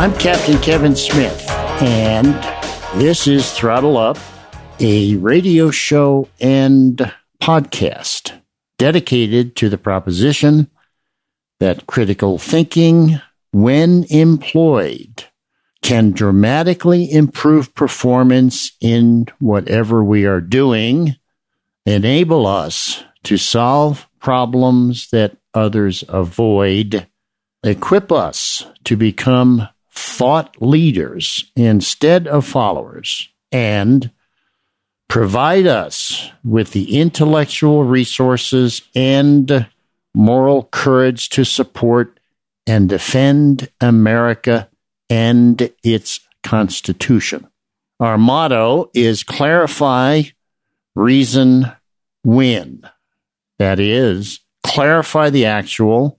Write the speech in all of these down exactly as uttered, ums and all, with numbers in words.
I'm Captain Kevin Smith, and this is Throttle Up, a radio show and podcast dedicated to the proposition that critical thinking, when employed, can dramatically improve performance in whatever we are doing, enable us to solve problems that others avoid, equip us to become thought leaders instead of followers, and provide us with the intellectual resources and moral courage to support and defend America and its Constitution. Our motto is clarify, reason, win. That is, clarify the actual,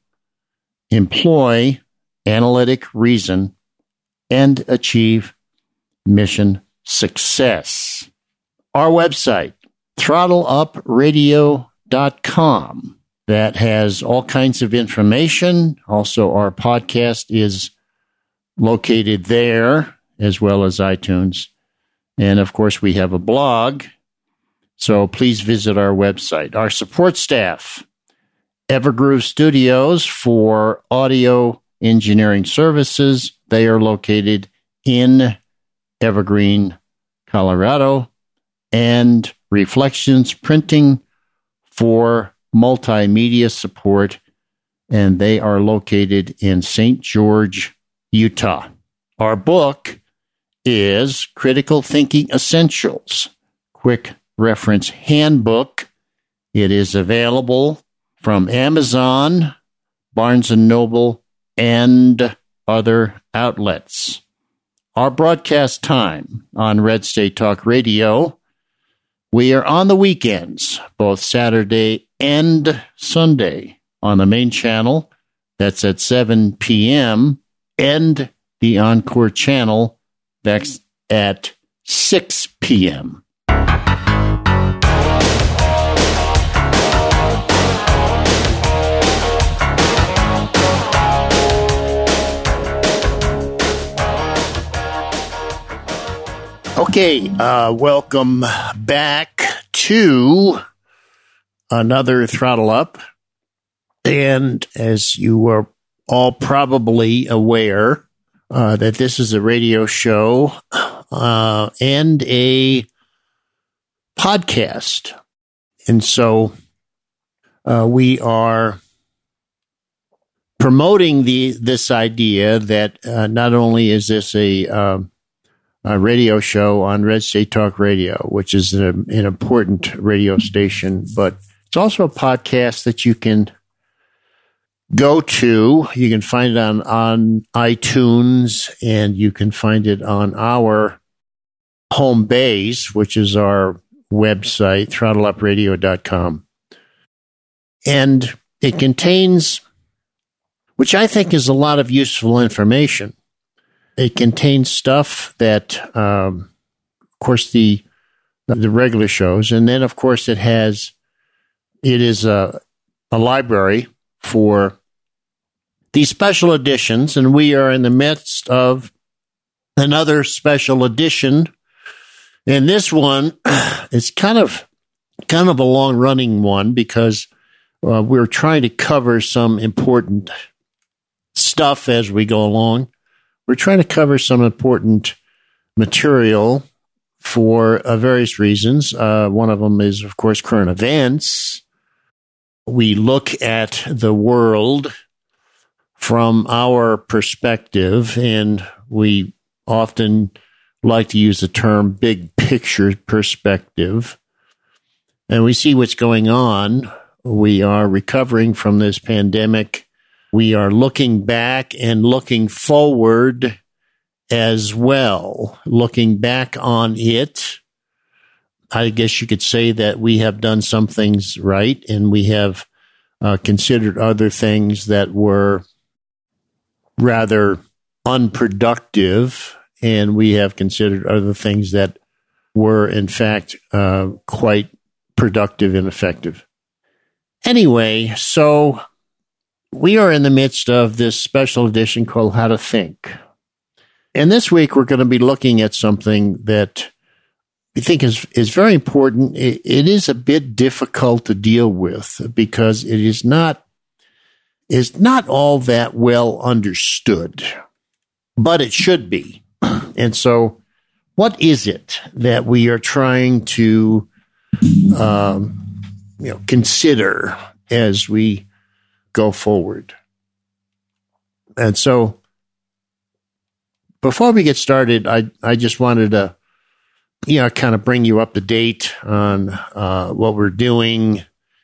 employ analytic reason, and achieve mission success. Our website, throttle up radio dot com, that has all kinds of information. Also, our podcast is located there, as well as iTunes. And, of course, we have a blog, so please visit our website. Our support staff, Evergroove Studios for audio engineering services. They are located in Evergreen, Colorado, and Reflections Printing for multimedia support, and they are located in Saint George, Utah. Our book is Critical Thinking Essentials, Quick Reference Handbook. It is available from Amazon, Barnes and Noble, and other outlets. Our broadcast time on Red State Talk Radio, we are on the weekends, both Saturday and Sunday, on the main channel. That's at seven p.m., and the Encore channel, that's at six p.m. Okay, uh, welcome back to another Throttle Up. And as you are all probably aware, uh, that this is a radio show uh, and a podcast. And so uh, we are promoting the this idea that uh, not only is this a... Uh, A radio show on Red State Talk Radio, which is an, an important radio station, but it's also a podcast that you can go to. You can find it on, on iTunes, and you can find it on our home base, which is our website, throttle up radio dot com. And it contains, which I think is a lot of useful information. It contains stuff that, um, of course, the the regular shows, and then, of course, it has it is a a library for these special editions, and we are in the midst of another special edition, and this one is kind of kind of a long running one because uh, we're trying to cover some important stuff as we go along. We're trying to cover some important material for uh, various reasons. Uh, one of them is, of course, current events. We look at the world from our perspective, and we often like to use the term big picture perspective. And we see what's going on. We are recovering from this pandemic. We are looking back and looking forward as well. Looking back on it, I guess you could say that we have done some things right, and we have uh, considered other things that were rather unproductive, and we have considered other things that were, in fact, uh, quite productive and effective. Anyway, so we are in the midst of this special edition called How to Think. and this week we're going to be looking at something that we think is, is very important. It, it is a bit difficult to deal with because it is not, is not all that well understood, but it should be. And so what is it that we are trying to um, you know, consider as we go forward? And so before we get started, I, I just wanted to, you know, kind of bring you up to date on uh, what we're doing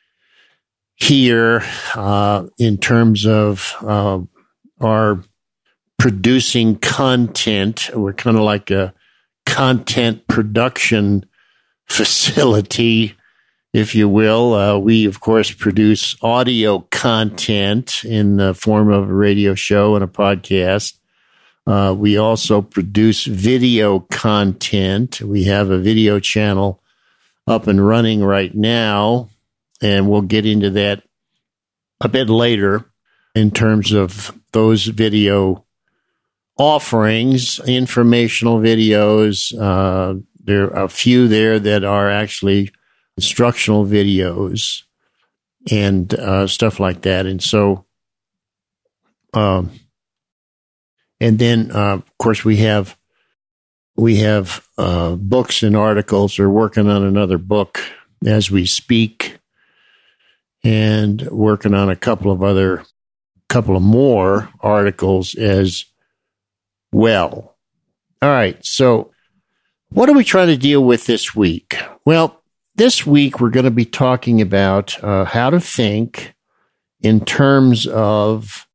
here uh, in terms of uh, our producing content. We're kind of like a content production facility, if you will. Uh, we, of course, produce audio content in the form of a radio show and a podcast. Uh, we also produce video content. We have a video channel up and running right now, and we'll get into that a bit later in terms of those video offerings, informational videos. Uh, there are a few there that are actually instructional videos and uh, stuff like that. And so, um, and then, uh, of course, we have we have uh, books and articles. We're working on another book as we speak, and working on a couple of other, couple of more articles as well. All right. So what are we trying to deal with this week? Well, this week we're going to be talking about uh, how to think in terms of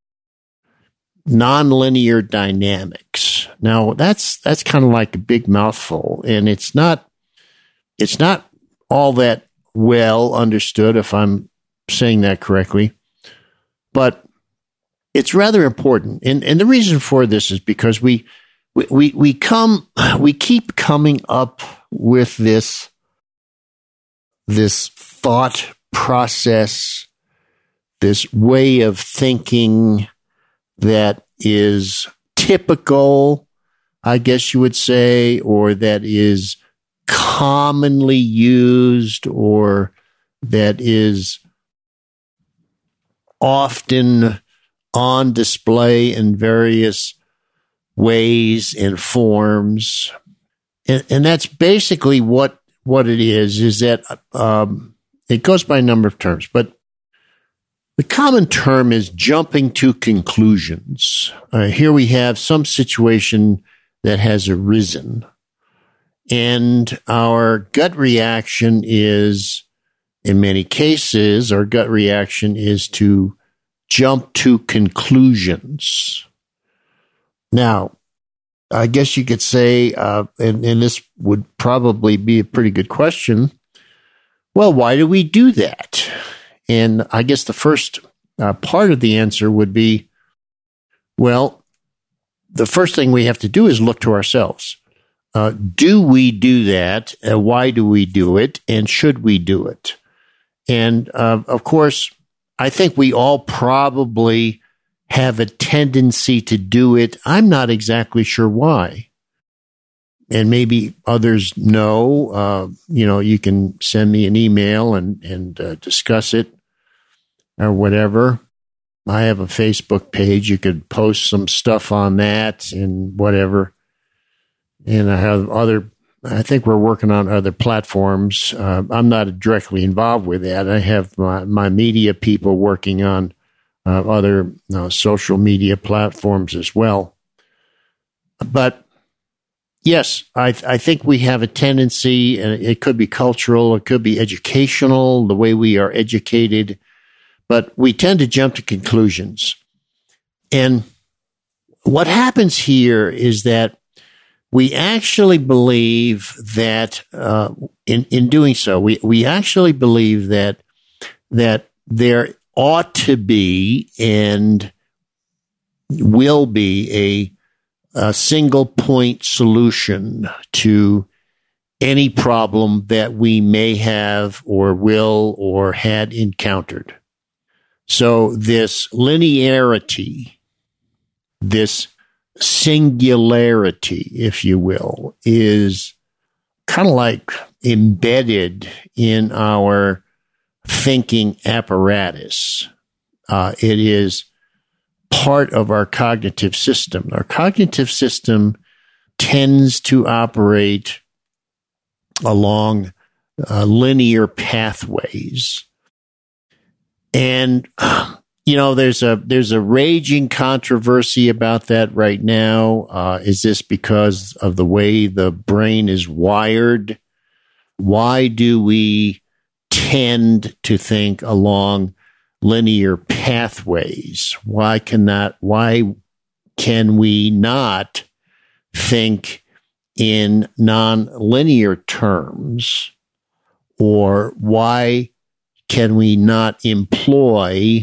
nonlinear dynamics. Now, that's that's kind of like a big mouthful, and it's not it's not all that well understood, if I'm saying that correctly, but it's rather important. And and the reason for this is because we we we, we come we keep coming up with this this thought process, this way of thinking that is typical, I guess you would say, or that is commonly used, or that is often on display in various ways and forms. And, and that's basically what, what it is, is that um, it goes by a number of terms, but the common term is jumping to conclusions. Uh, here we have some situation that has arisen, and our gut reaction is, in many cases, our gut reaction is to jump to conclusions. Now, I guess you could say, uh, and, and this would probably be a pretty good question, well, why do we do that? And I guess the first uh, part of the answer would be, well, the first thing we have to do is look to ourselves. Uh, do we do that? Uh, why do we do it? And should we do it? And uh, of course, I think we all probably have a tendency to do it. I'm not exactly sure why. And maybe others know. Uh, you know, you can send me an email and, and uh, discuss it or whatever. I have a Facebook page. You could post some stuff on that and whatever. And I have other, I think we're working on other platforms. Uh, I'm not directly involved with that. I have my, my media people working on uh, other uh, social media platforms as well. But yes, I, I think we have a tendency, and it could be cultural, it could be educational, the way we are educated, but we tend to jump to conclusions. And what happens here is that we actually believe that, uh, in, in doing so, we, we actually believe that, that there ought to be and will be a, a single point solution to any problem that we may have or will or had encountered. So this linearity, this singularity, if you will, is kind of like embedded in our thinking apparatus. Uh, it is part of our cognitive system. Our cognitive system tends to operate along uh, linear pathways. And, you know, there's a there's a raging controversy about that right now. Uh, is this because of the way the brain is wired? Why do we tend to think along linear pathways? Why cannot, why can we not think in non-linear terms? Or why can we not employ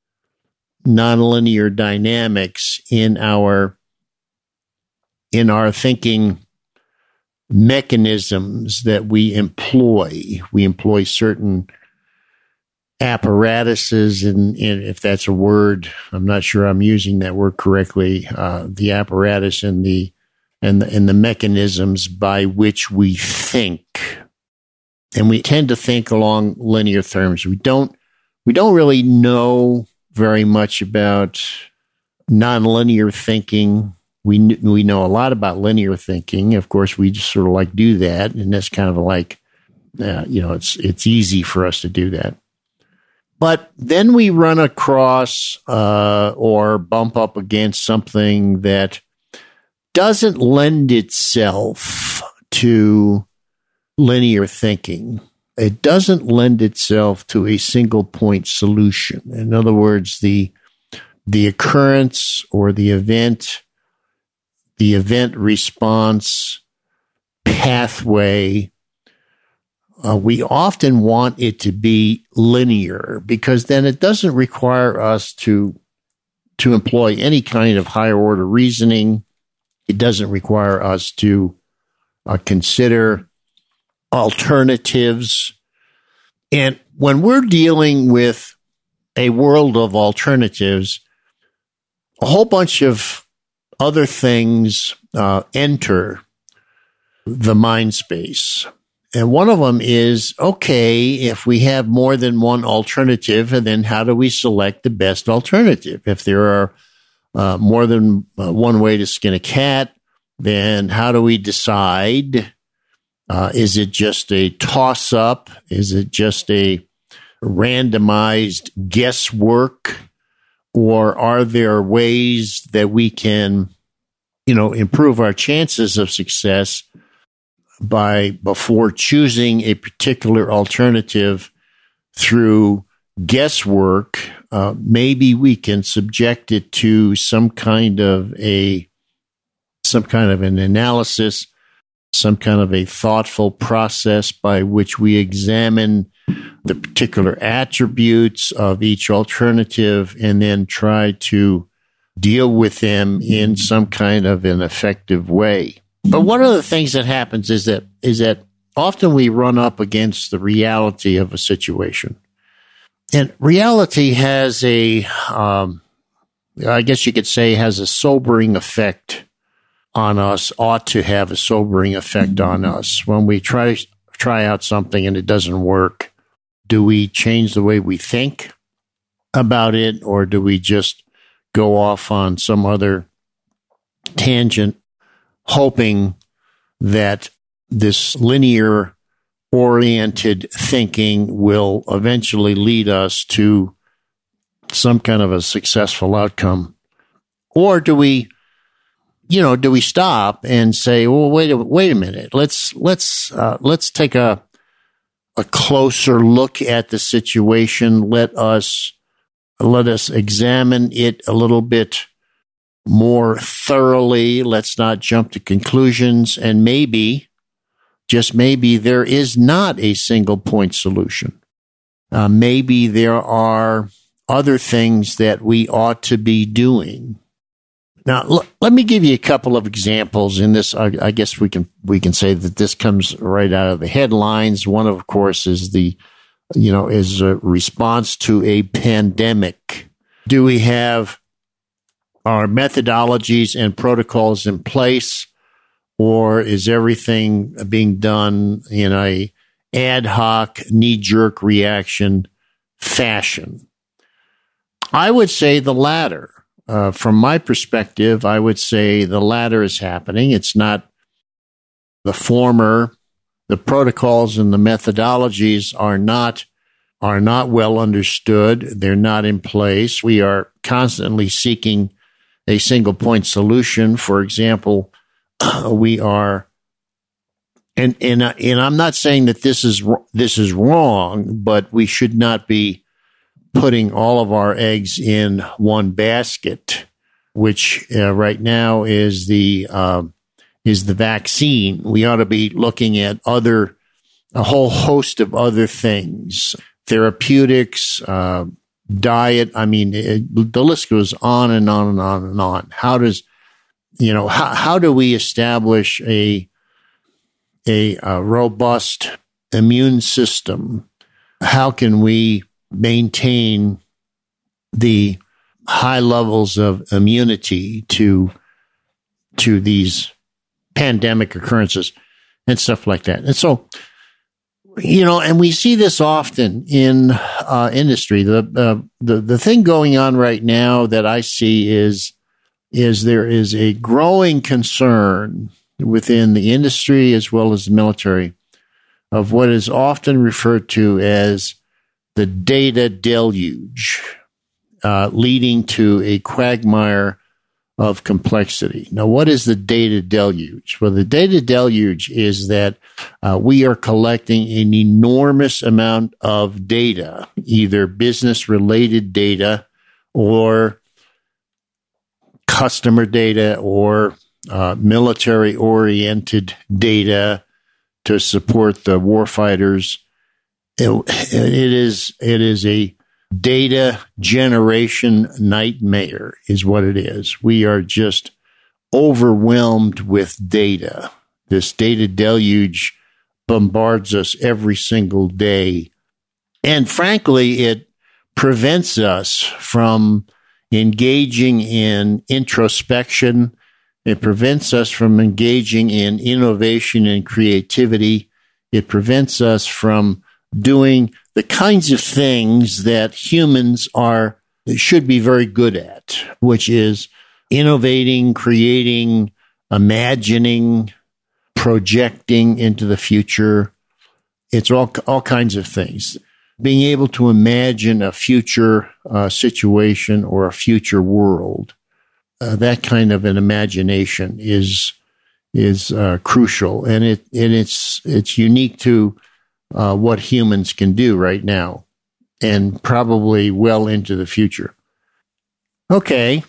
nonlinear dynamics in our in our thinking mechanisms that we employ? We employ certain apparatuses, and, and if that's a word, I'm not sure I'm using that word correctly. Uh, the apparatus and the and the, and the mechanisms by which we think. And we tend to think along linear terms. We don't, we don't really know very much about nonlinear thinking. We we know a lot about linear thinking. Of course, we just sort of like do that, and that's kind of like, uh, you know, it's it's easy for us to do that. But then we run across uh, or bump up against something that doesn't lend itself to linear thinking. It doesn't lend itself to a single point solution. In other words, the the occurrence or the event, the event response pathway, uh, we often want it to be linear, because then it doesn't require us to to employ any kind of higher order reasoning. It doesn't require us to uh, consider alternatives. And when we're dealing with a world of alternatives, a whole bunch of other things uh, enter the mind space. And one of them is, okay, if we have more than one alternative, and then how do we select the best alternative? If there are uh, more than uh, one way to skin a cat, then how do we decide? Uh, is it just a toss-up? Is it just a randomized guesswork? Or are there ways that we can, you know, improve our chances of success by, before choosing a particular alternative through guesswork, uh, maybe we can subject it to some kind of a, some kind of an analysis, some kind of a thoughtful process by which we examine the particular attributes of each alternative and then try to deal with them in some kind of an effective way. But one of the things that happens is that is that often we run up against the reality of a situation. And reality has a, um, I guess you could say, has a sobering effect on us, ought to have a sobering effect on us. When we try try out something and it doesn't work, do we change the way we think about it, or do we just go off on some other tangent, hoping that this linear oriented thinking will eventually lead us to some kind of a successful outcome? Or do we, you know, do we stop and say, well, wait a, wait a minute, let's, let's, uh, let's take a, a closer look at the situation. Let us, let us examine it a little bit more thoroughly. Let's not jump to conclusions. And maybe, just maybe, there is not a single point solution. Uh, maybe there are other things that we ought to be doing. Now, l- let me give you a couple of examples in this. I, I guess we can we can say that this comes right out of the headlines. One, of course, is the, you know, is a response to a pandemic. Do we have are methodologies and protocols in place, or is everything being done in a ad hoc, knee-jerk reaction fashion? I would say the latter. Uh, from my perspective, I would say the latter is happening. It's not the former. The protocols and the methodologies are not are not well understood. They're not in place. We are constantly seeking a single point solution. For example, we are, and and and I'm not saying that this is this is wrong, but we should not be putting all of our eggs in one basket, which uh, right now is the uh, is the vaccine. We ought to be looking at other, a whole host of other things, therapeutics, uh, diet. I mean, it, the list goes on and on and on and on. How does, you know, how, how do we establish a, a, a robust immune system? How can we maintain the high levels of immunity to to these pandemic occurrences and stuff like that? And so, you know, and we see this often in uh, industry. The, uh, the the thing going on right now that I see is is there is a growing concern within the industry as well as the military of what is often referred to as the data deluge, uh, leading to a quagmire of complexity. Now, what is the data deluge? Well, the data deluge is that uh, we are collecting an enormous amount of data, either business-related data or customer data or uh, military-oriented data to support the warfighters. It, it is it is a data generation nightmare is what it is. We are just overwhelmed with data. This data deluge bombards us every single day. And frankly, it prevents us from engaging in introspection. It prevents us from engaging in innovation and creativity. It prevents us from doing the kinds of things that humans are should be very good at, which is innovating, creating, imagining, projecting into the future. It's all all kinds of things. Being able to imagine a future uh, situation or a future world, uh, that kind of an imagination is is uh, crucial, and it and it's it's unique to Uh, what humans can do right now and probably well into the future. Okay.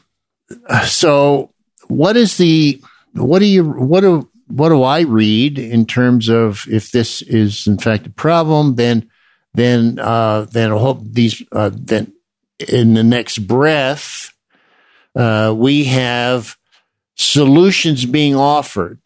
So what is the, what do you, what do, what do I read in terms of if this is in fact a problem, then, then, uh, then I hope these, uh, then in the next breath, uh, we have solutions being offered.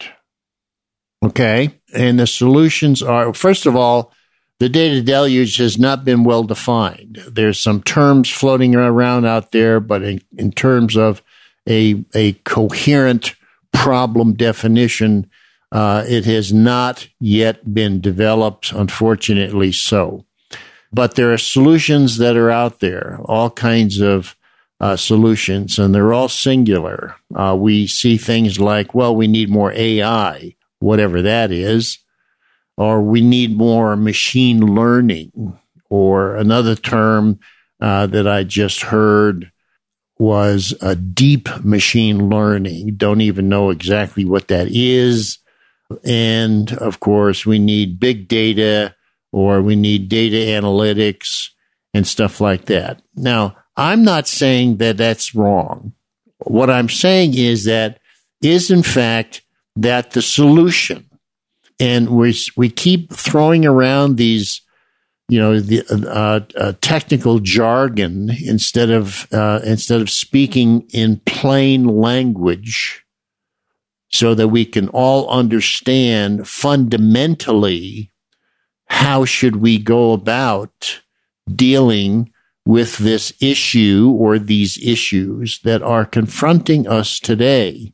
Okay. And the solutions are, first of all, the data deluge has not been well defined. There's some terms floating around out there, but in, in terms of a, a coherent problem definition, uh, it has not yet been developed, unfortunately so. But there are solutions that are out there, all kinds of uh, solutions, and they're all singular. Uh, we see things like, well, we need more A I, whatever that is, or we need more machine learning, or another term uh, that I just heard was a deep machine learning. Don't even know exactly what that is. And of course, we need big data, or we need data analytics and stuff like that. Now, I'm not saying that that's wrong. What I'm saying is that is in fact that the solution. And we we keep throwing around these, you know, the uh, uh, technical jargon instead of uh, instead of speaking in plain language, so that we can all understand fundamentally how should we go about dealing with this issue or these issues that are confronting us today.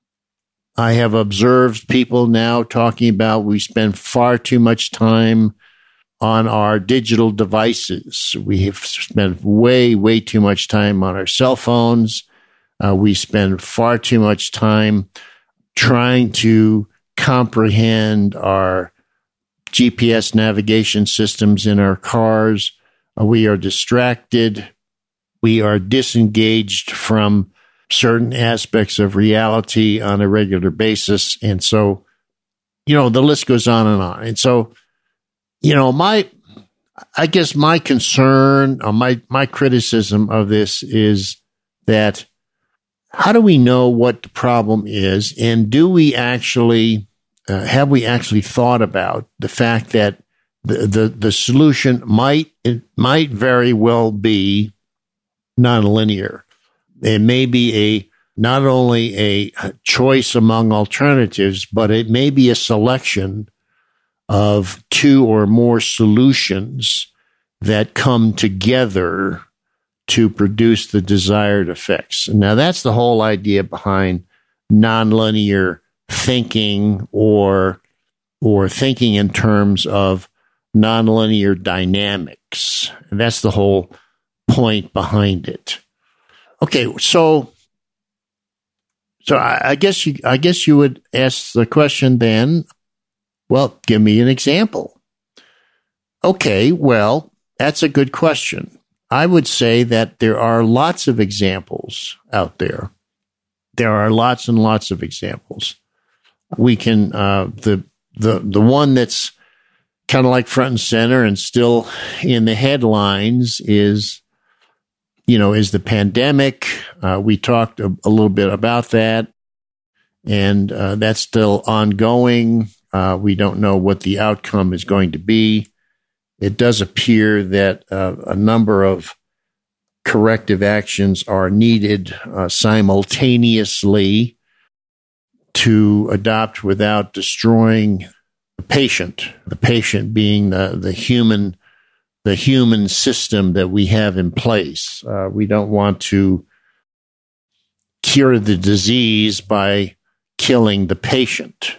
I have observed people now talking about we spend far too much time on our digital devices. We have spent way, way too much time on our cell phones. Uh, we spend far too much time trying to comprehend our G P S navigation systems in our cars. Uh, we are distracted. We are disengaged from certain aspects of reality on a regular basis. And so, you know, the list goes on and on. And so, you know, my, I guess my concern or my, my criticism of this is that how do we know what the problem is? And do we actually, uh, have we actually thought about the fact that the, the, the solution might, it might very well be nonlinear. It may be a not only a choice among alternatives, but it may be a selection of two or more solutions that come together to produce the desired effects. Now, that's the whole idea behind nonlinear thinking or or thinking in terms of nonlinear dynamics. And that's the whole point behind it. Okay, so so I, I guess you I guess you would ask the question then, well, give me an example. Okay, well, that's a good question. I would say that there are lots of examples out there. There are lots and lots of examples. We can uh, the the the one that's kind of like front and center and still in the headlines is, you know, is the pandemic. Uh, we talked a, a little bit about that, and uh, that's still ongoing. Uh, we don't know what the outcome is going to be. It does appear that uh, a number of corrective actions are needed uh, simultaneously to adopt without destroying the patient, the patient being the, the human the human system that we have in place. Uh, we don't want to cure the disease by killing the patient.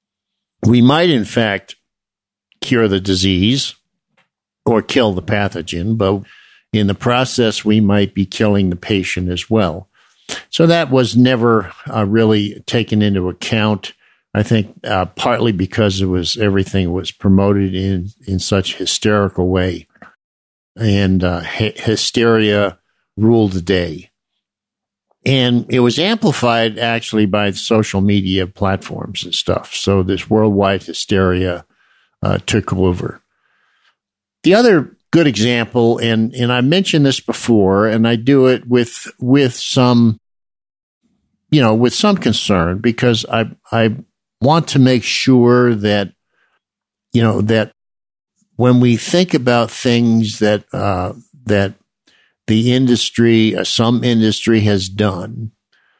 We might, in fact, cure the disease or kill the pathogen, but in the process, we might be killing the patient as well. So that was never uh, really taken into account. I think uh, partly because it was everything was promoted in, in such hysterical way. And uh, hy- hysteria ruled the day. And it was amplified actually by social media platforms and stuff. So this worldwide hysteria uh, took over. The other good example, and, and I mentioned this before, and I do it with with some, you know, with some concern because I I want to make sure that, you know, that when we think about things that uh, that the industry, uh, some industry has done,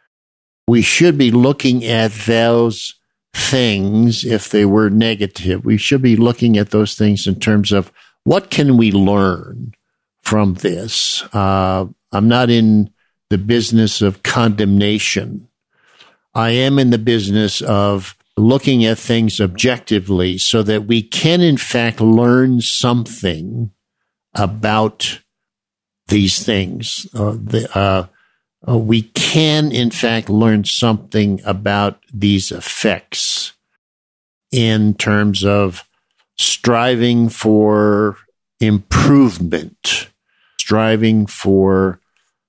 we should be looking at those things if they were negative. We should be looking at those things in terms of what can we learn from this. Uh, I'm not in the business of condemnation. I am in the business of looking at things objectively so that we can, in fact, learn something about these things. Uh, the, uh, uh, we can, in fact, learn something about these effects in terms of striving for improvement, striving for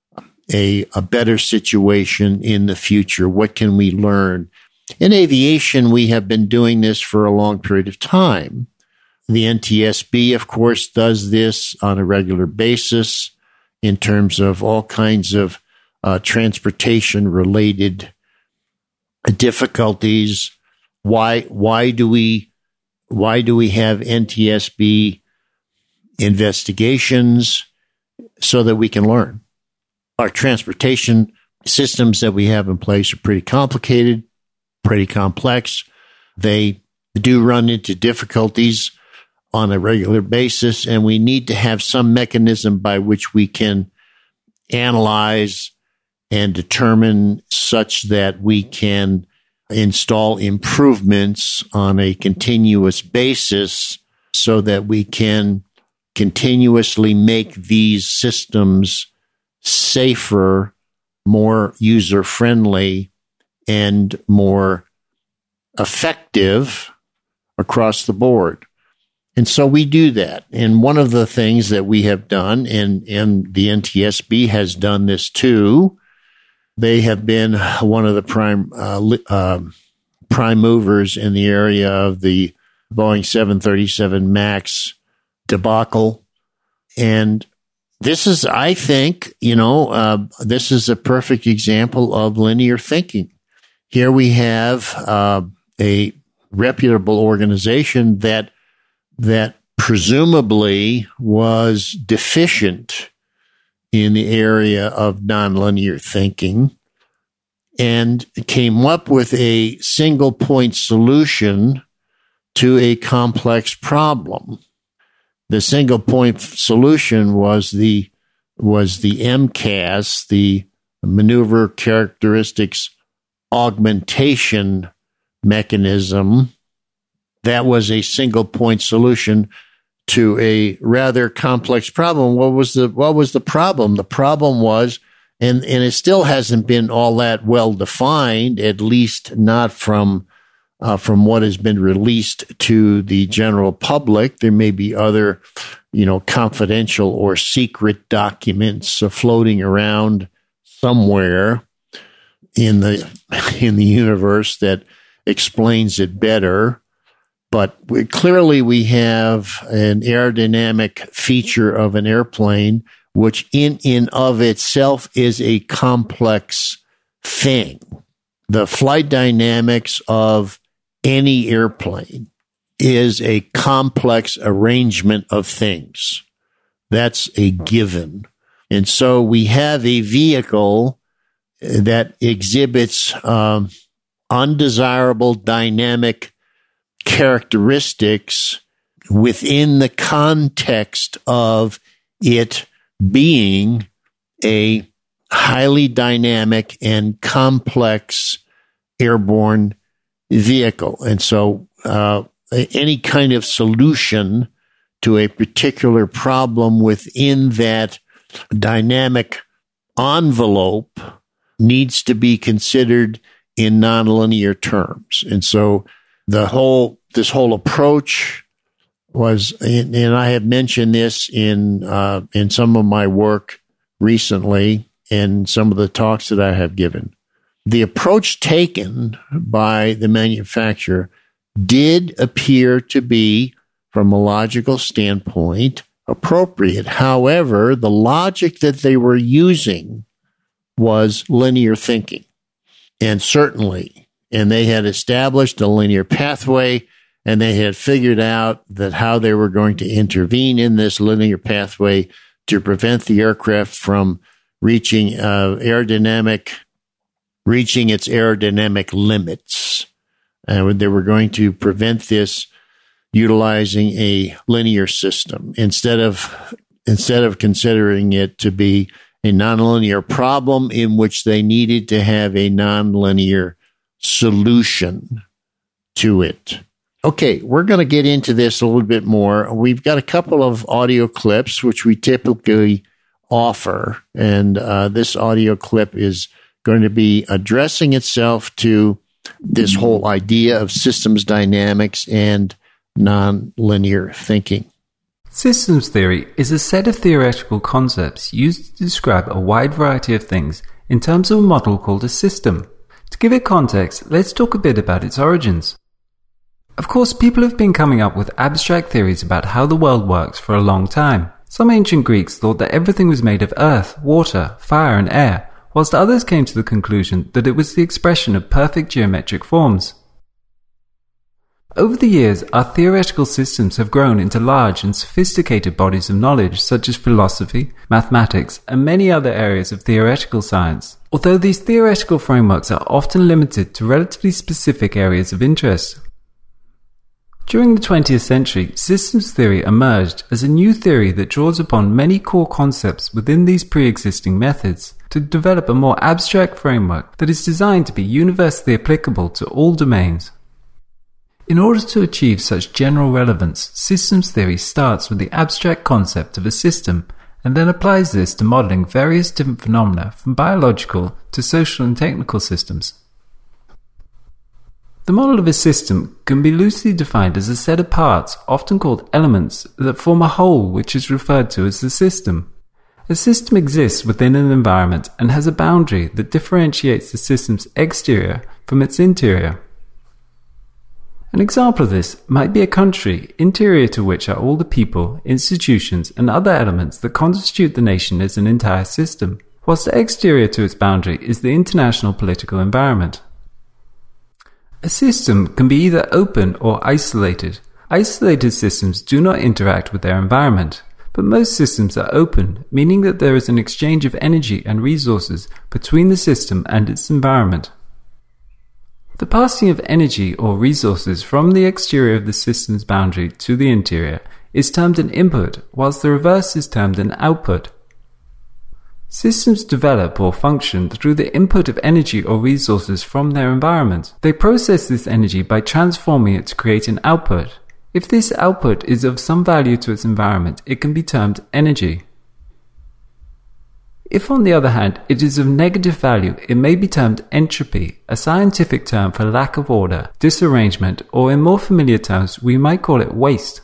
a, a better situation in the future. What can we learn? In aviation, we have been doing this for a long period of time. The N T S B, of course, does this on a regular basis in terms of all kinds of uh, transportation-related difficulties. Why? Why do we? Why do we have N T S B investigations? So that we can learn. Our transportation systems that we have in place are pretty complicated, pretty complex. They do run into difficulties. on a regular basis, and we need to have some mechanism by which we can analyze and determine such that we can install improvements on a continuous basis so that we can continuously make these systems safer, more user-friendly, and more effective across the board. And so we do that. And one of the things that we have done, and, and the N T S B has done this too, they have been one of the prime uh, uh, prime movers in the area of the Boeing seven thirty-seven MAX debacle. And this is, I think, you know, uh, this is a perfect example of linear thinking. Here we have uh, a reputable organization that that presumably was deficient in the area of nonlinear thinking and came up with a single point solution to a complex problem. The single point solution was the was the M C A S, the Maneuver Characteristics Augmentation Mechanism. That was a single point solution to a rather complex problem. What was the what was the problem? The problem was, and, and it still hasn't been all that well defined, at least not from uh, from what has been released to the general public. There may be other, you know, confidential or secret documents uh, floating around somewhere in the in the universe that explains it better. But we, clearly we have an aerodynamic feature of an airplane, which in and of itself is a complex thing. The flight dynamics of any airplane is a complex arrangement of things. That's a given. And so we have a vehicle that exhibits um, undesirable dynamic characteristics within the context of it being a highly dynamic and complex airborne vehicle. And so uh, any kind of solution to a particular problem within that dynamic envelope needs to be considered in nonlinear terms. And so the whole, this whole approach was, and, and I have mentioned this in, uh, in some of my work recently and some of the talks that I have given. The approach taken by the manufacturer did appear to be, from a logical standpoint, appropriate. However, the logic that they were using was linear thinking. And certainly, and they had established a linear pathway, and they had figured out that how they were going to intervene in this linear pathway to prevent the aircraft from reaching uh, aerodynamic, reaching its aerodynamic limits. And they were going to prevent this utilizing a linear system instead of instead of considering it to be a nonlinear problem in which they needed to have a nonlinear solution to it. Okay, we're going to get into this a little bit more. We've got a couple of audio clips which we typically offer, and uh, this audio clip is going to be addressing itself to this whole idea of systems dynamics and nonlinear thinking. Systems theory is a set of theoretical concepts used to describe a wide variety of things in terms of a model called a system. To give it context, let's talk a bit about its origins. Of course, people have been coming up with abstract theories about how the world works for a long time. Some ancient Greeks thought that everything was made of earth, water, fire, and air, whilst others came to the conclusion that it was the expression of perfect geometric forms. Over the years, our theoretical systems have grown into large and sophisticated bodies of knowledge such as philosophy, mathematics, and many other areas of theoretical science. Although these theoretical frameworks are often limited to relatively specific areas of interest. During the twentieth century, systems theory emerged as a new theory that draws upon many core concepts within these pre-existing methods to develop a more abstract framework that is designed to be universally applicable to all domains. In order to achieve such general relevance, systems theory starts with the abstract concept of a system and then applies this to modeling various different phenomena from biological to social and technical systems. The model of a system can be loosely defined as a set of parts, often called elements, that form a whole which is referred to as the system. A system exists within an environment and has a boundary that differentiates the system's exterior from its interior. An example of this might be a country, interior to which are all the people, institutions, and other elements that constitute the nation as an entire system, whilst exterior to its boundary is the international political environment. A system can be either open or isolated. Isolated systems do not interact with their environment, but most systems are open, meaning that there is an exchange of energy and resources between the system and its environment. The passing of energy or resources from the exterior of the system's boundary to the interior is termed an input, whilst the reverse is termed an output. Systems develop or function through the input of energy or resources from their environment. They process this energy by transforming it to create an output. If this output is of some value to its environment, it can be termed energy. If, on the other hand, it is of negative value, it may be termed entropy, a scientific term for lack of order, disarrangement, or in more familiar terms, we might call it waste.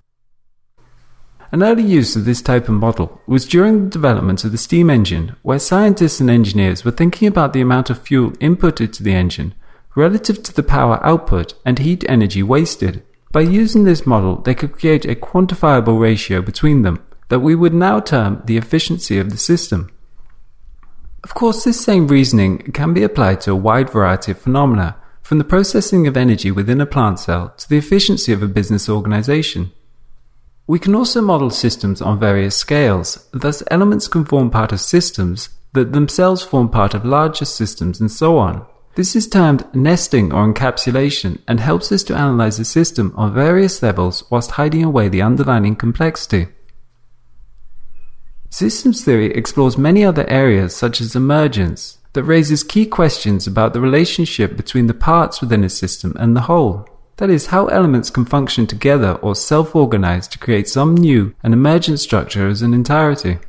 An early use of this type of model was during the development of the steam engine, where scientists and engineers were thinking about the amount of fuel inputted to the engine relative to the power output and heat energy wasted. By using this model, they could create a quantifiable ratio between them that we would now term the efficiency of the system. Of course, this same reasoning can be applied to a wide variety of phenomena, from the processing of energy within a plant cell to the efficiency of a business organization. We can also model systems on various scales, thus elements can form part of systems that themselves form part of larger systems and so on. This is termed nesting or encapsulation and helps us to analyze a system on various levels whilst hiding away the underlying complexity. Systems theory explores many other areas such as emergence that raises key questions about the relationship between the parts within a system and the whole. That is, how elements can function together or self-organize to create some new and emergent structure as an entirety.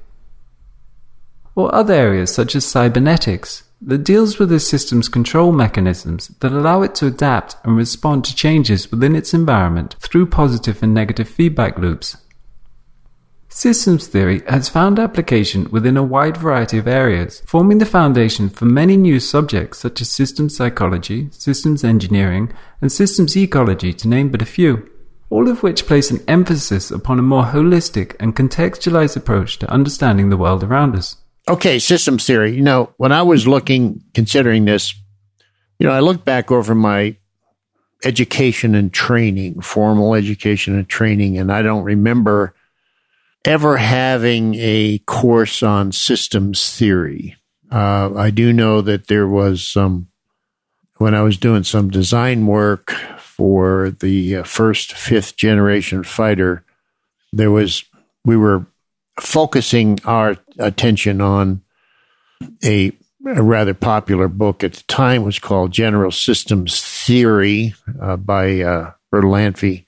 Or other areas such as cybernetics that deals with a system's control mechanisms that allow it to adapt and respond to changes within its environment through positive and negative feedback loops. Systems theory has found application within a wide variety of areas, forming the foundation for many new subjects such as systems psychology, systems engineering, and systems ecology, to name but a few, all of which place an emphasis upon a more holistic and contextualized approach to understanding the world around us. Okay, systems theory. You know, when I was looking, considering this, you know, I looked back over my education and training, formal education and training, and I don't remember ever having a course on systems theory. Uh, I do know that there was some, when I was doing some design work for the uh, first fifth generation fighter, there was, we were focusing our attention on a, a rather popular book at the time. It was called General Systems Theory uh, by uh, Bertalanffy.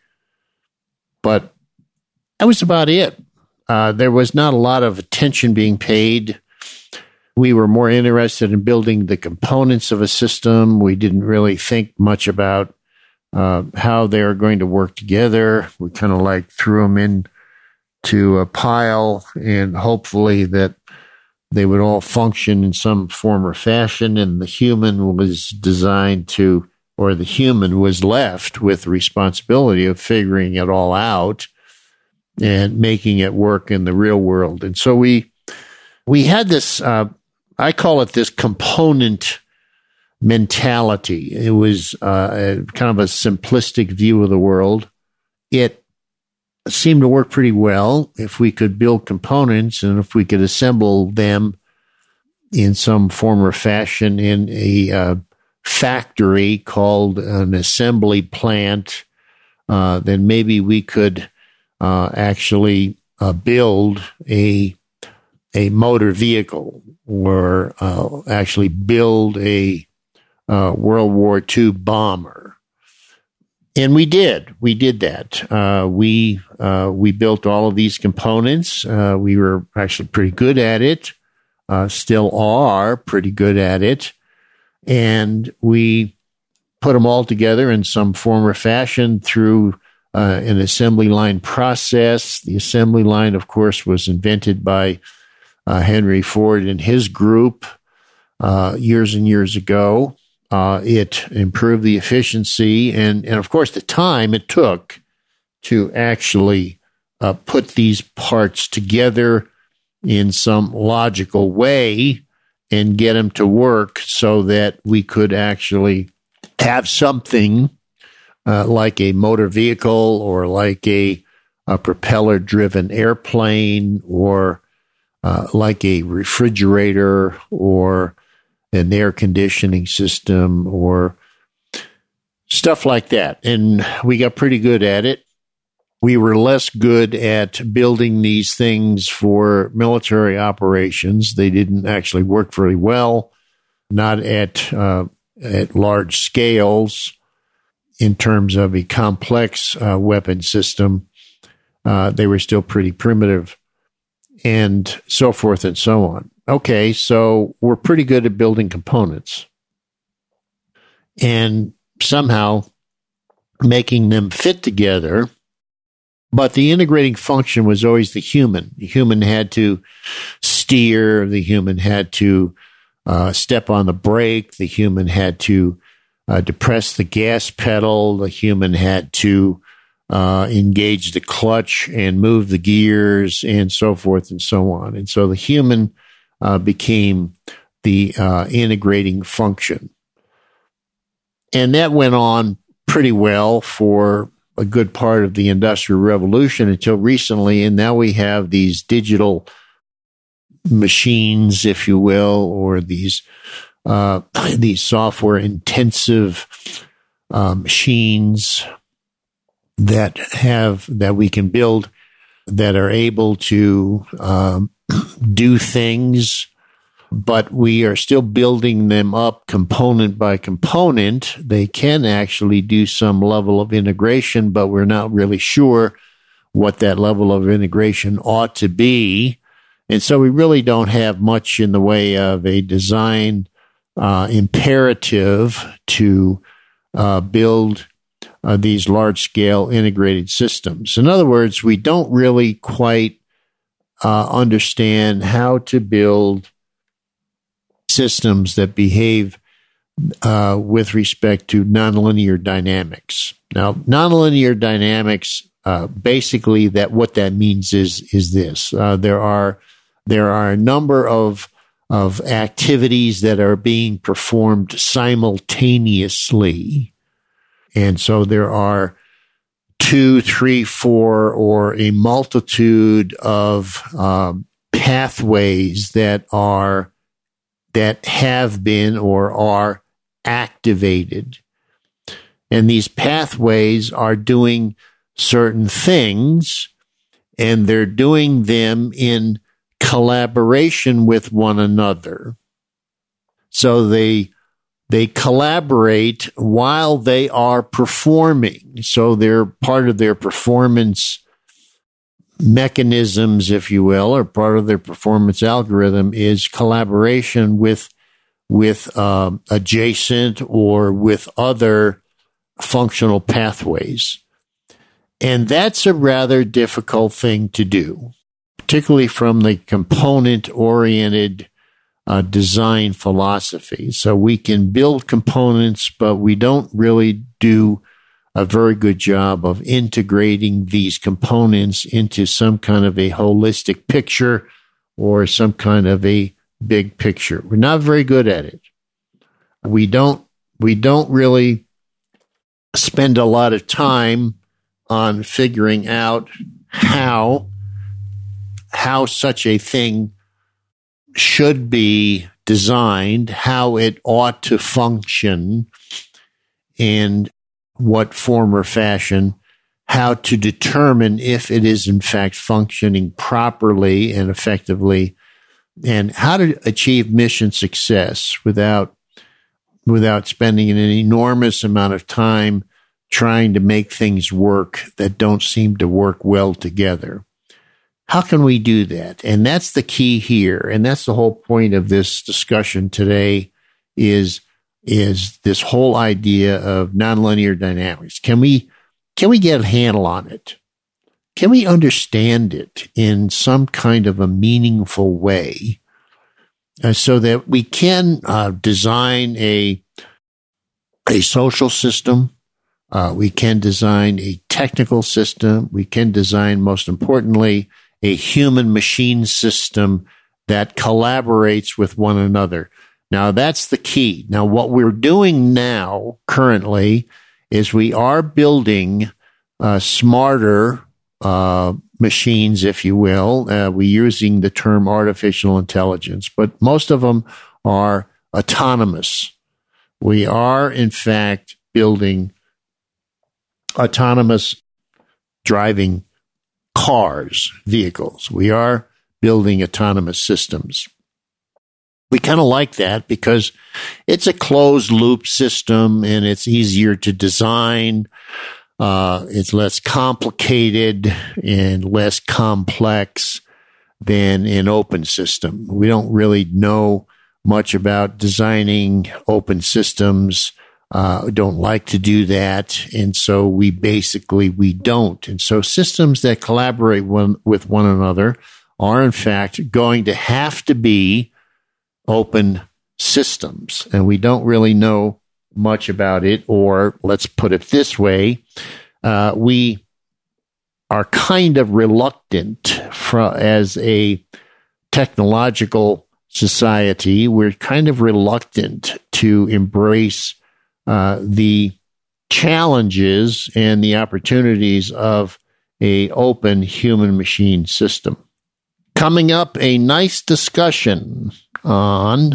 But that was about it. Uh, there was not a lot of attention being paid. We were more interested in building the components of a system. We didn't really think much about uh, how they are going to work together. We kind of like threw them into a pile and hopefully that they would all function in some form or fashion. And the human was designed to, or the human was left with the responsibility of figuring it all out and making it work in the real world. And so we we had this, uh, I call it this component mentality. It was uh, a, kind of a simplistic view of the world. It seemed to work pretty well if we could build components and if we could assemble them in some form or fashion in a uh, factory called an assembly plant uh, then maybe we could uh, actually uh, build a a motor vehicle, or uh, actually build a uh, World War Two bomber. And we did. We did that. Uh, we uh, we built all of these components. Uh, we were actually pretty good at it. Uh, still are pretty good at it. And we put them all together in some form or fashion through uh, an assembly line process. The assembly line, of course, was invented by uh, Henry Ford and his group uh, years and years ago. Uh, it improved the efficiency and, and, of course, the time it took to actually uh, put these parts together in some logical way and get them to work so that we could actually have something uh, like a motor vehicle, or like a, a propeller-driven airplane, or uh, like a refrigerator, or an air conditioning system, or stuff like that. And we got pretty good at it. We were less good at building these things for military operations. They didn't actually work very well, not at uh, at large scales in terms of a complex uh, weapon system. Uh, they were still pretty primitive, and so forth and so on. Okay, so we're pretty good at building components and somehow making them fit together. But the integrating function was always the human. The human had to steer. The human had to uh, step on the brake. The human had to uh, depress the gas pedal. The human had to uh, engage the clutch and move the gears, and so forth and so on. And so the human uh, became the uh, integrating function. And that went on pretty well for a good part of the Industrial Revolution until recently, and now we have these digital machines, if you will, or these uh, these software-intensive uh, machines that have that we can build that are able to um, do things. But we are still building them up component by component. They can actually do some level of integration, but we're not really sure what that level of integration ought to be. And so we really don't have much in the way of a design uh, imperative to uh, build uh, these large-scale integrated systems. In other words, we don't really quite uh, understand how to build systems that behave uh, with respect to nonlinear dynamics. Now, nonlinear dynamics, uh, basically, that what that means is is this: uh, there are there are a number of of activities that are being performed simultaneously, and so there are two, three, four, or a multitude of um, pathways that are that have been or are activated. And these pathways are doing certain things, and they're doing them in collaboration with one another. So they they collaborate while they are performing. So they're part of their performance mechanisms, if you will, or part of their performance algorithm is collaboration with with um, adjacent or with other functional pathways. And that's a rather difficult thing to do, particularly from the component-oriented uh, design philosophy. So we can build components, but we don't really do a very good job of integrating these components into some kind of a holistic picture or some kind of a big picture. We're not very good at it. We don't, we don't really spend a lot of time on figuring out how, how such a thing should be designed, how it ought to function, and what form or fashion how to determine if it is in fact functioning properly and effectively, and how to achieve mission success without without spending an enormous amount of time trying to make things work that don't seem to work well together. How can we do that? And that's the key here. And that's the whole point of this discussion today is, is this whole idea of nonlinear dynamics. Can we, can we get a handle on it? Can we understand it in some kind of a meaningful way uh, so that we can uh, design a, a social system? Uh, we can design a technical system. We can design, most importantly, a human machine system that collaborates with one another. Now, that's the key. Now, what we're doing now currently is we are building uh, smarter uh, machines, if you will. Uh, we're using the term artificial intelligence, but most of them are autonomous. We are, in fact, building autonomous driving cars, vehicles. We are building autonomous systems. We kind of like that because it's a closed loop system and it's easier to design. Uh, it's less complicated and less complex than an open system. We don't really know much about designing open systems. Uh, don't like to do that. And so we basically, we don't. And so systems that collaborate one, with one another are in fact going to have to be open systems. And we don't really know much about it, or let's put it this way. Uh, we are kind of reluctant for, as a technological society, we're kind of reluctant to embrace Uh, the challenges and the opportunities of a open human machine system. Coming up, a nice discussion on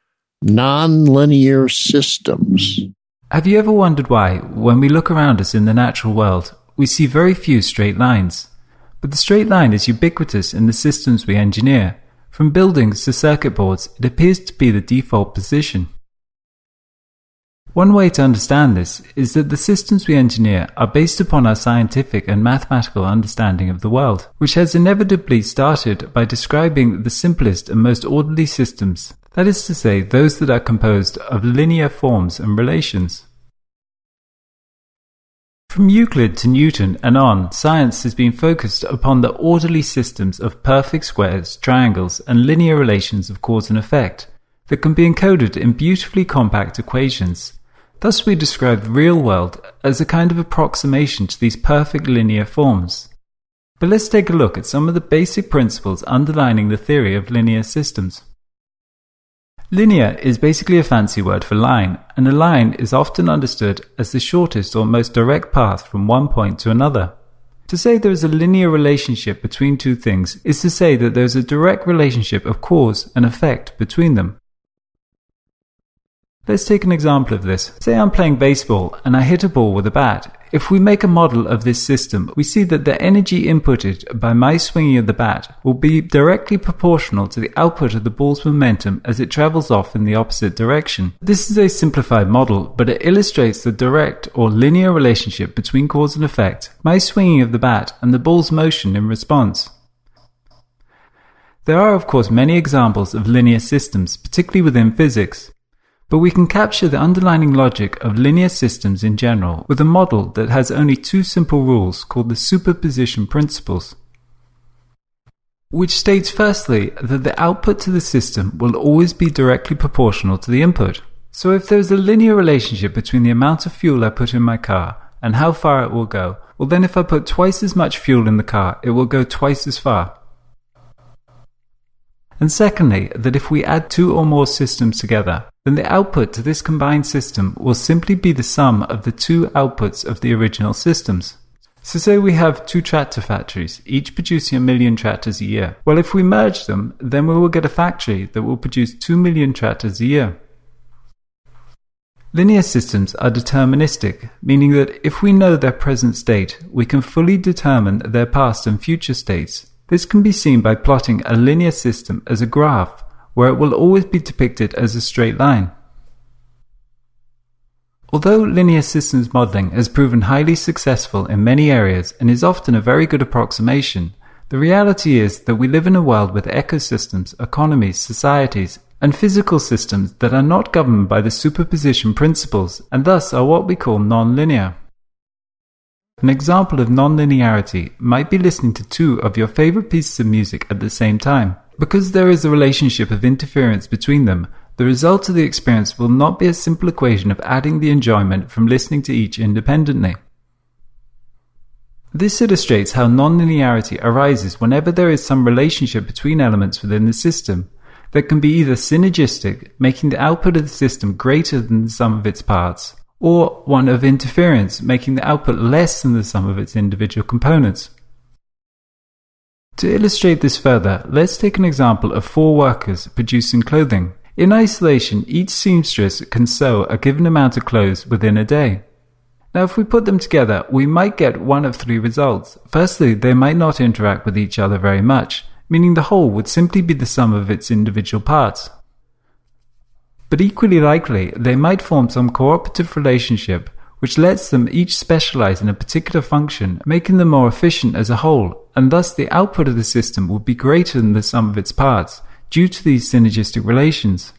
nonlinear systems. Have you ever wondered why, when we look around us in the natural world, we see very few straight lines? But the straight line is ubiquitous in the systems we engineer. From buildings to circuit boards, it appears to be the default position. One way to understand this is that the systems we engineer are based upon our scientific and mathematical understanding of the world, which has inevitably started by describing the simplest and most orderly systems, that is to say, those that are composed of linear forms and relations. From Euclid to Newton and on, science has been focused upon the orderly systems of perfect squares, triangles, and linear relations of cause and effect that can be encoded in beautifully compact equations. Thus we describe the real world as a kind of approximation to these perfect linear forms. But let's take a look at some of the basic principles underlining the theory of linear systems. Linear is basically a fancy word for line, and a line is often understood as the shortest or most direct path from one point to another. To say there is a linear relationship between two things is to say that there is a direct relationship of cause and effect between them. Let's take an example of this. Say I'm playing baseball and I hit a ball with a bat. If we make a model of this system, we see that the energy inputted by my swinging of the bat will be directly proportional to the output of the ball's momentum as it travels off in the opposite direction. This is a simplified model, but it illustrates the direct or linear relationship between cause and effect, my swinging of the bat and the ball's motion in response. There are of course many examples of linear systems, particularly within physics. But we can capture the underlying logic of linear systems in general with a model that has only two simple rules called the superposition principles, which states firstly that the output to the system will always be directly proportional to the input. So if there is a linear relationship between the amount of fuel I put in my car and how far it will go, well then if I put twice as much fuel in the car, it will go twice as far. And secondly, that if we add two or more systems together, then the output to this combined system will simply be the sum of the two outputs of the original systems. So say we have two tractor factories, each producing a million tractors a year. Well, if we merge them, then we will get a factory that will produce two million tractors a year. Linear systems are deterministic, meaning that if we know their present state, we can fully determine their past and future states. This can be seen by plotting a linear system as a graph, where it will always be depicted as a straight line. Although linear systems modeling has proven highly successful in many areas and is often a very good approximation, the reality is that we live in a world with ecosystems, economies, societies, and physical systems that are not governed by the superposition principles and thus are what we call non-linear. An example of non-linearity might be listening to two of your favorite pieces of music at the same time. Because there is a relationship of interference between them, the result of the experience will not be a simple equation of adding the enjoyment from listening to each independently. This illustrates how non-linearity arises whenever there is some relationship between elements within the system that can be either synergistic, making the output of the system greater than the sum of its parts, or one of interference, making the output less than the sum of its individual components. To illustrate this further, let's take an example of four workers producing clothing. In isolation, each seamstress can sew a given amount of clothes within a day. Now, if we put them together, we might get one of three results. Firstly, they might not interact with each other very much, meaning the whole would simply be the sum of its individual parts. But equally likely, they might form some cooperative relationship which lets them each specialize in a particular function, making them more efficient as a whole, and thus the output of the system would be greater than the sum of its parts, due to these synergistic relations.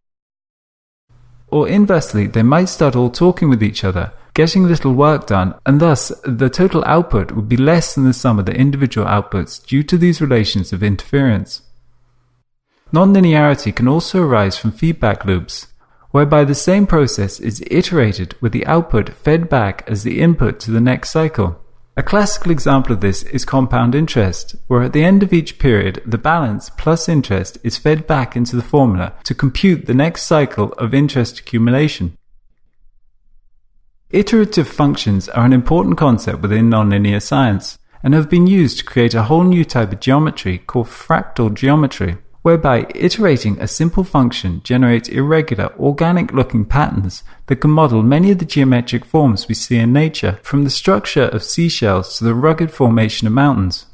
Or inversely, they might start all talking with each other, getting little work done, and thus the total output would be less than the sum of the individual outputs due to these relations of interference. Nonlinearity can also arise from feedback loops, whereby the same process is iterated with the output fed back as the input to the next cycle. A classical example of this is compound interest, where at the end of each period, the balance plus interest is fed back into the formula to compute the next cycle of interest accumulation. Iterative functions are an important concept within nonlinear science, and have been used to create a whole new type of geometry called fractal geometry, whereby iterating a simple function generates irregular, organic-looking patterns that can model many of the geometric forms we see in nature, from the structure of seashells to the rugged formation of mountains.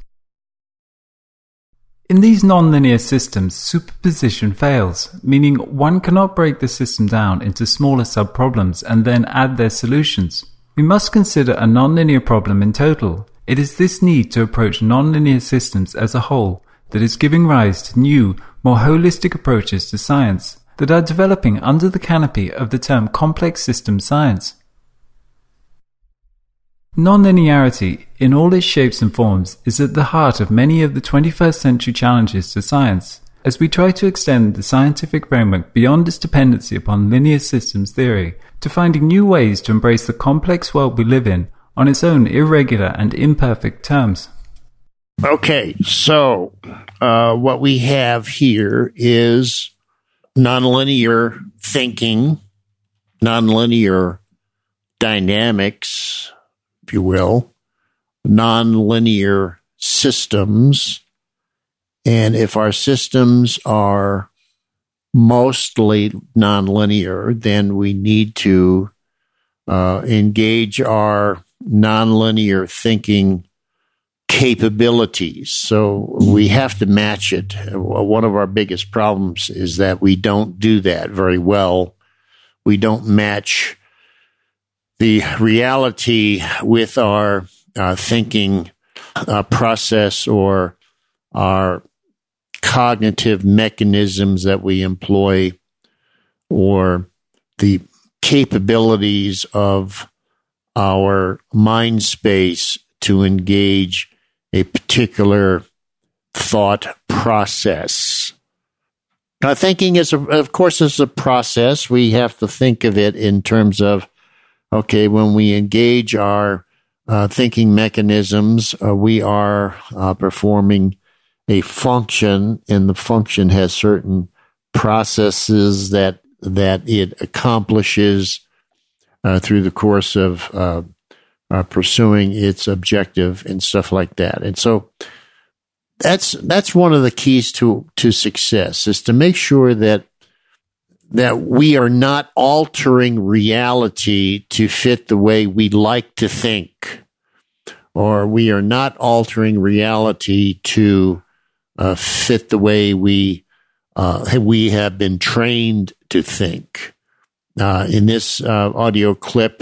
In these nonlinear systems, superposition fails, meaning one cannot break the system down into smaller sub-problems and then add their solutions. We must consider a nonlinear problem in total. It is this need to approach nonlinear systems as a whole that is giving rise to new, more holistic approaches to science that are developing under the canopy of the term complex system science. Nonlinearity, in all its shapes and forms, is at the heart of many of the twenty-first century challenges to science, as we try to extend the scientific framework beyond its dependency upon linear systems theory to finding new ways to embrace the complex world we live in on its own irregular and imperfect terms. Okay, so uh, what we have here is nonlinear thinking, nonlinear dynamics, if you will, nonlinear systems. And if our systems are mostly nonlinear, then we need to uh, engage our nonlinear thinking capabilities. So we have to match it. One of our biggest problems is that we don't do that very well. We don't match the reality with our uh, thinking uh, process or our cognitive mechanisms that we employ, or the capabilities of our mind space to engage a particular thought process. Now, thinking is, a, of course, is a process. We have to think of it in terms of, okay, when we engage our uh, thinking mechanisms, uh, we are uh, performing a function, and the function has certain processes that that it accomplishes uh, through the course of uh, uh, pursuing its objective and stuff like that. And so that's that's one of the keys to to success, is to make sure that that we are not altering reality to fit the way we like to think, or we are not altering reality to uh, fit the way we uh, we have been trained to think. Uh, in this uh, audio clip,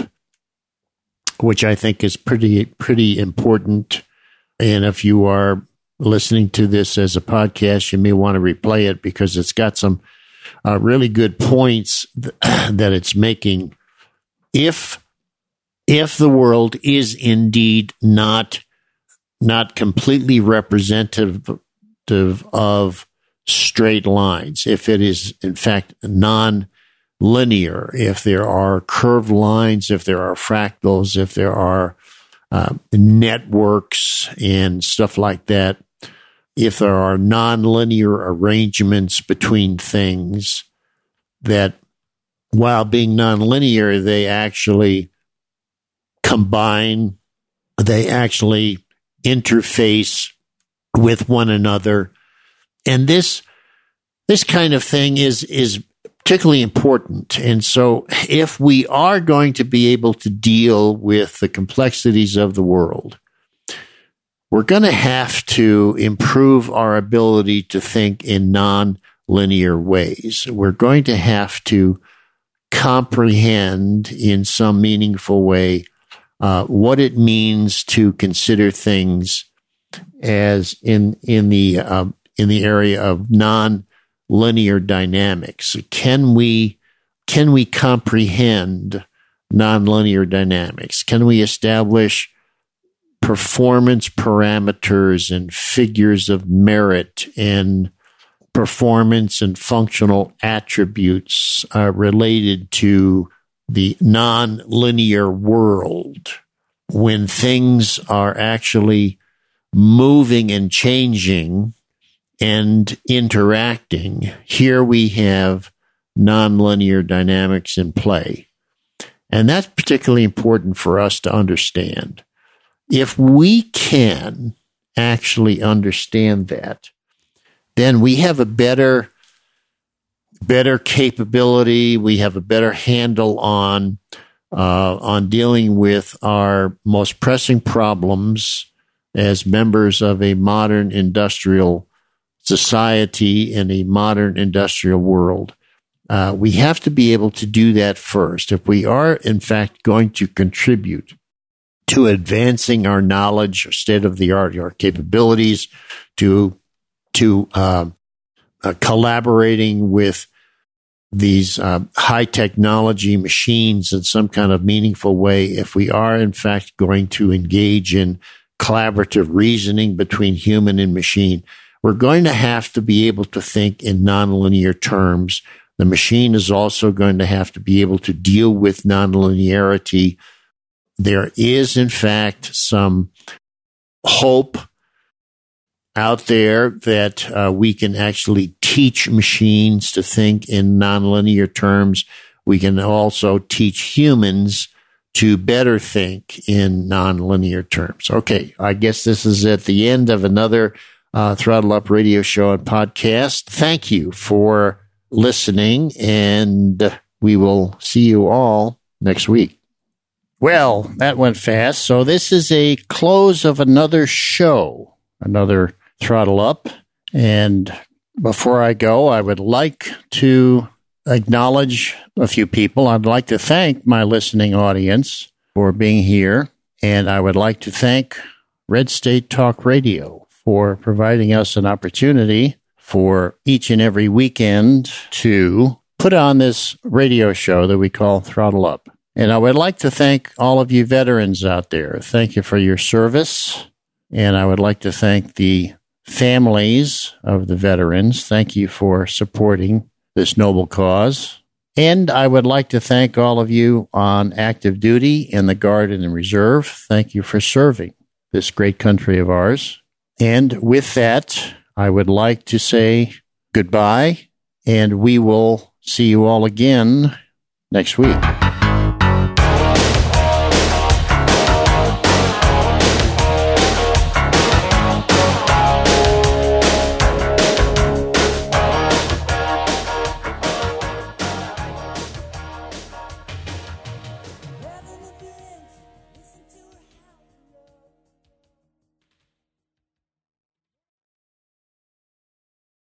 which I think is pretty pretty important, and if you are listening to this as a podcast, you may want to replay it because it's got some uh, really good points th- that it's making. If if the world is indeed not not completely representative of straight lines, if it is in fact non-linear, if there are curved lines, if there are fractals, if there are uh, networks and stuff like that, if there are non-linear arrangements between things, that while being non-linear, they actually combine, they actually interface with one another. And this this kind of thing is is particularly important. And so if we are going to be able to deal with the complexities of the world, we're going to have to improve our ability to think in non-linear ways. We're going to have to comprehend in some meaningful way uh, what it means to consider things as in in the uh, in the area of non-linear dynamics. Can we can we comprehend non-linear dynamics? Can we establish performance parameters and figures of merit and performance and functional attributes uh, related to the non-linear world when things are actually moving and changing and interacting? Here we have non-linear dynamics in play. And that's particularly important for us to understand. If we can actually understand that, then we have a better, better capability. We have a better handle on uh, on dealing with our most pressing problems as members of a modern industrial society in a modern industrial world. Uh, we have to be able to do that first. If we are, in fact, going to contribute to advancing our knowledge, our state-of-the-art, our capabilities, to to uh, uh, collaborating with these uh, high-technology machines in some kind of meaningful way, if we are, in fact, going to engage in collaborative reasoning between human and machine, we're going to have to be able to think in nonlinear terms. The machine is also going to have to be able to deal with nonlinearity. There is, in fact, some hope out there that uh, we can actually teach machines to think in nonlinear terms. We can also teach humans to better think in nonlinear terms. Okay, I guess this is at the end of another uh, Throttle Up radio show and podcast. Thank you for listening, and we will see you all next week. Well, that went fast. So this is a close of another show, another Throttle Up. And before I go, I would like to acknowledge a few people. I'd like to thank my listening audience for being here. And I would like to thank Red State Talk Radio for providing us an opportunity for each and every weekend to put on this radio show that we call Throttle Up. And I would like to thank all of you veterans out there. Thank you for your service. And I would like to thank the families of the veterans. Thank you for supporting this noble cause. And I would like to thank all of you on active duty in the Guard and the Reserve. Thank you for serving this great country of ours. And with that, I would like to say goodbye, and we will see you all again next week.